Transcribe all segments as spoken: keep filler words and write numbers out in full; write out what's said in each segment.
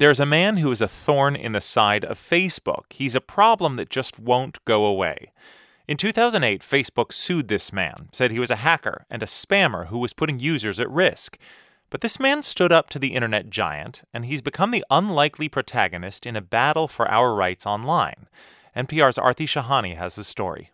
There's a man who is a thorn in the side of Facebook. He's a problem that just won't go away. In two thousand eight, Facebook sued this man, said he was a hacker and a spammer who was putting users at risk. But this man stood up to the internet giant, and he's become the unlikely protagonist in a battle for our rights online. N P R's Aarti Shahani has the story.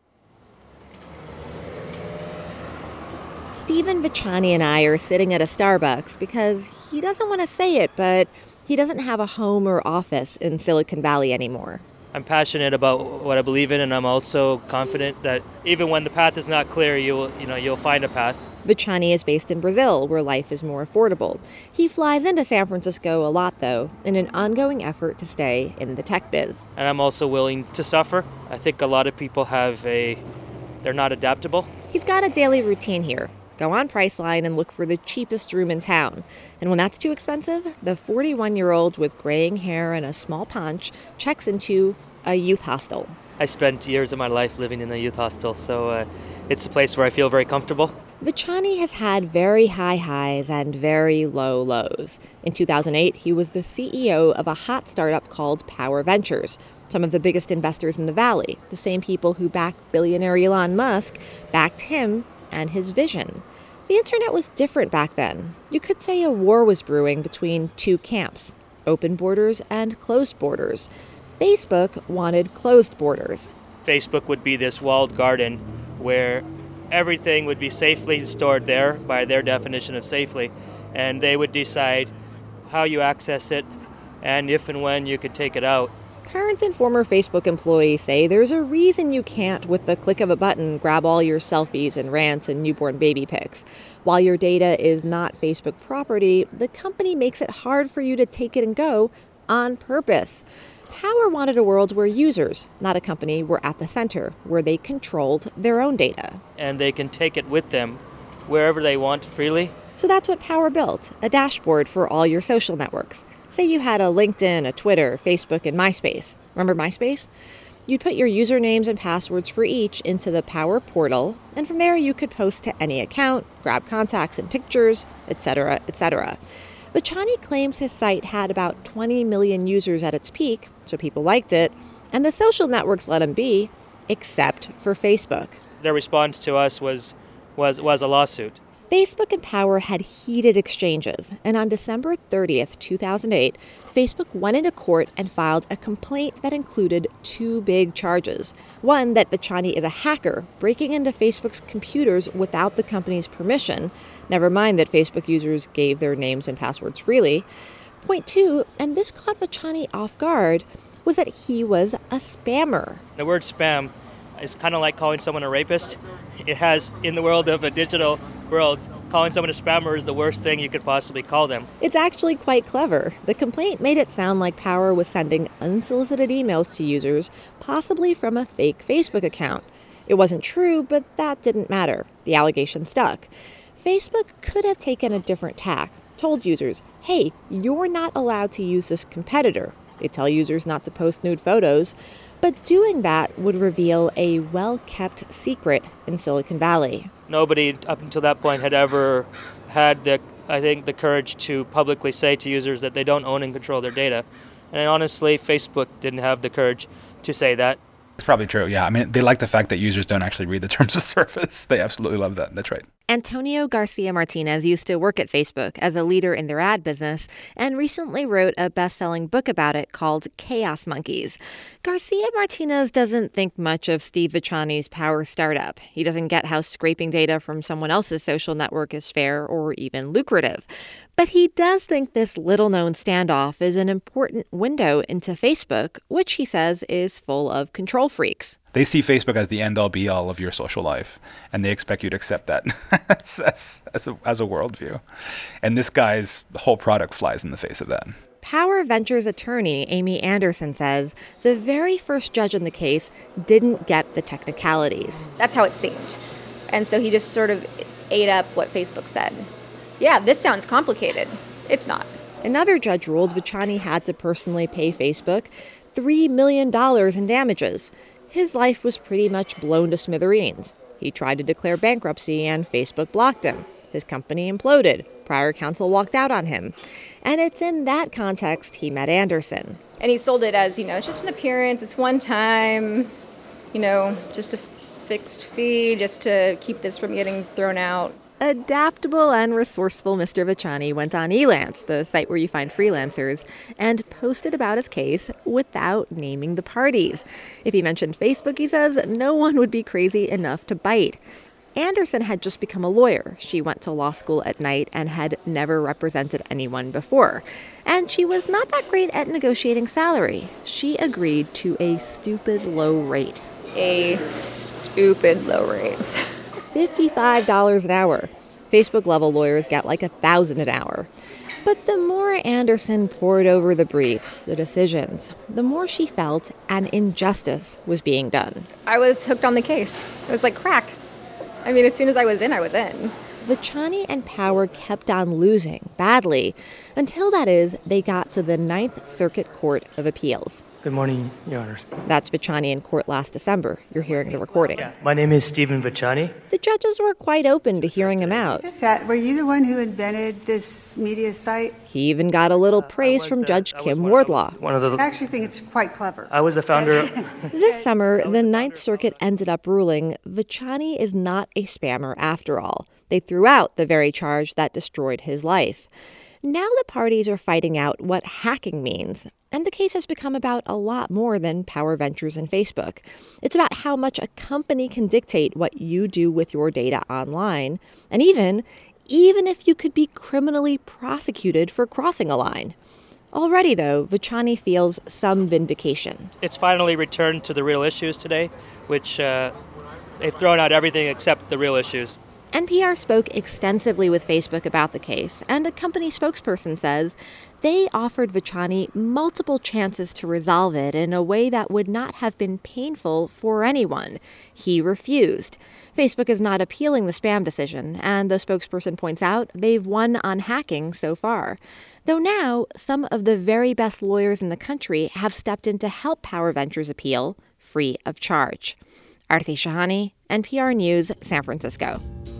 Stephen Vachani and I are sitting at a Starbucks because he doesn't want to say it, but he doesn't have a home or office in Silicon Valley anymore. I'm passionate about what I believe in, and I'm also confident that even when the path is not clear, you'll, you know, you'll find a path. Vachani is based in Brazil, where life is more affordable. He flies into San Francisco a lot, though, in an ongoing effort to stay in the tech biz. And I'm also willing to suffer. I think a lot of people have a, they're not adaptable. He's got a daily routine here. Go on Priceline and look for the cheapest room in town. And when that's too expensive, the forty-one-year-old with graying hair and a small paunch checks into a youth hostel. I spent years of my life living in a youth hostel, so uh, it's a place where I feel very comfortable. Vachani has had very high highs and very low lows. In two thousand eight, he was the C E O of a hot startup called Power Ventures. Some of the biggest investors in the Valley, the same people who backed billionaire Elon Musk, backed him and his vision. The internet was different back then. You could say a war was brewing between two camps, open borders and closed borders. Facebook wanted closed borders. Facebook would be this walled garden where everything would be safely stored there by their definition of safely, and they would decide how you access it and if and when you could take it out. Current and former Facebook employees say there's a reason you can't, with the click of a button, grab all your selfies and rants and newborn baby pics. While your data is not Facebook property, the company makes it hard for you to take it and go on purpose. Power wanted a world where users, not a company, were at the center, where they controlled their own data. And they can take it with them wherever they want freely. So that's what Power built, a dashboard for all your social networks. Say you had a LinkedIn, a Twitter, Facebook, and MySpace. Remember MySpace? You'd put your usernames and passwords for each into the Power portal, and from there you could post to any account, grab contacts and pictures, et cetera, et cetera. Vachani claims his site had about twenty million users at its peak, so people liked it, and the social networks let him be, except for Facebook. Their response to us was, was, was a lawsuit. Facebook and Power had heated exchanges, and on December thirtieth, two thousand eight, Facebook went into court and filed a complaint that included two big charges. One, that Vachani is a hacker, breaking into Facebook's computers without the company's permission, never mind that Facebook users gave their names and passwords freely. Point two, and this caught Vachani off guard, was that he was a spammer. The word spam is kind of like calling someone a rapist. It has, in the world of a digital world, calling someone a spammer is the worst thing you could possibly call them. It's actually quite clever. The complaint made it sound like Power was sending unsolicited emails to users, possibly from a fake Facebook account. It wasn't true, but that didn't matter. The allegation stuck. Facebook could have taken a different tack, told users, hey, you're not allowed to use this competitor. They tell users not to post nude photos, but doing that would reveal a well-kept secret in Silicon Valley. Nobody up until that point had ever had the, I think, the courage to publicly say to users that they don't own and control their data. And honestly, Facebook didn't have the courage to say that. It's probably true, yeah. I mean, they like the fact that users don't actually read the terms of service. They absolutely love that. That's right. Antonio Garcia Martinez used to work at Facebook as a leader in their ad business and recently wrote a best-selling book about it called Chaos Monkeys. Garcia Martinez doesn't think much of Steve Vachani's Power startup. He doesn't get how scraping data from someone else's social network is fair or even lucrative. But he does think this little-known standoff is an important window into Facebook, which he says is full of control freaks. They see Facebook as the end-all, be-all of your social life, and they expect you to accept that as, as, as, a, as a worldview. And this guy's whole product flies in the face of that. Power Ventures attorney Amy Anderson says the very first judge in the case didn't get the technicalities. That's how it seemed. And so he just sort of ate up what Facebook said. Yeah, this sounds complicated. It's not. Another judge ruled Vachani had to personally pay Facebook three million dollars in damages. His life was pretty much blown to smithereens. He tried to declare bankruptcy and Facebook blocked him. His company imploded. Prior counsel walked out on him. And it's in that context he met Anderson. And he sold it as, you know, it's just an appearance, it's one time, you know, just a fixed fee, just to keep this from getting thrown out. Adaptable and resourceful Mister Vachani went on Elance, the site where you find freelancers, and posted about his case without naming the parties. If he mentioned Facebook, he says, no one would be crazy enough to bite. Anderson had just become a lawyer. She went to law school at night and had never represented anyone before. And she was not that great at negotiating salary. She agreed to a stupid low rate. A stupid low rate. fifty-five dollars an hour. Facebook-level lawyers get like a thousand an hour. But the more Anderson pored over the briefs, the decisions, the more she felt an injustice was being done. I was hooked on the case. It was like crack. I mean, as soon as I was in, I was in. Vachani and Power kept on losing badly until, that is, they got to the Ninth Circuit Court of Appeals. Good morning, Your Honors. That's Vachani in court last December. You're hearing the recording. Yeah, my name is Stephen Vachani. The judges were quite open to hearing him out. Just that, were you the one who invented this media site? He even got a little praise from the, Judge I Kim one, Wardlaw. One of the, I actually think it's quite clever. I was the founder. This summer, the Ninth Circuit ended up ruling Vachani is not a spammer after all. They threw out the very charge that destroyed his life. Now the parties are fighting out what hacking means, and the case has become about a lot more than Power Ventures and Facebook. It's about how much a company can dictate what you do with your data online, and even, even if you could be criminally prosecuted for crossing a line. Already, though, Vachani feels some vindication. It's finally returned to the real issues today, which uh, they've thrown out everything except the real issues. N P R spoke extensively with Facebook about the case, and a company spokesperson says they offered Vachani multiple chances to resolve it in a way that would not have been painful for anyone. He refused. Facebook is not appealing the spam decision, and the spokesperson points out they've won on hacking so far. Though now, some of the very best lawyers in the country have stepped in to help Power Ventures appeal free of charge. Aarti Shahani, N P R News, San Francisco.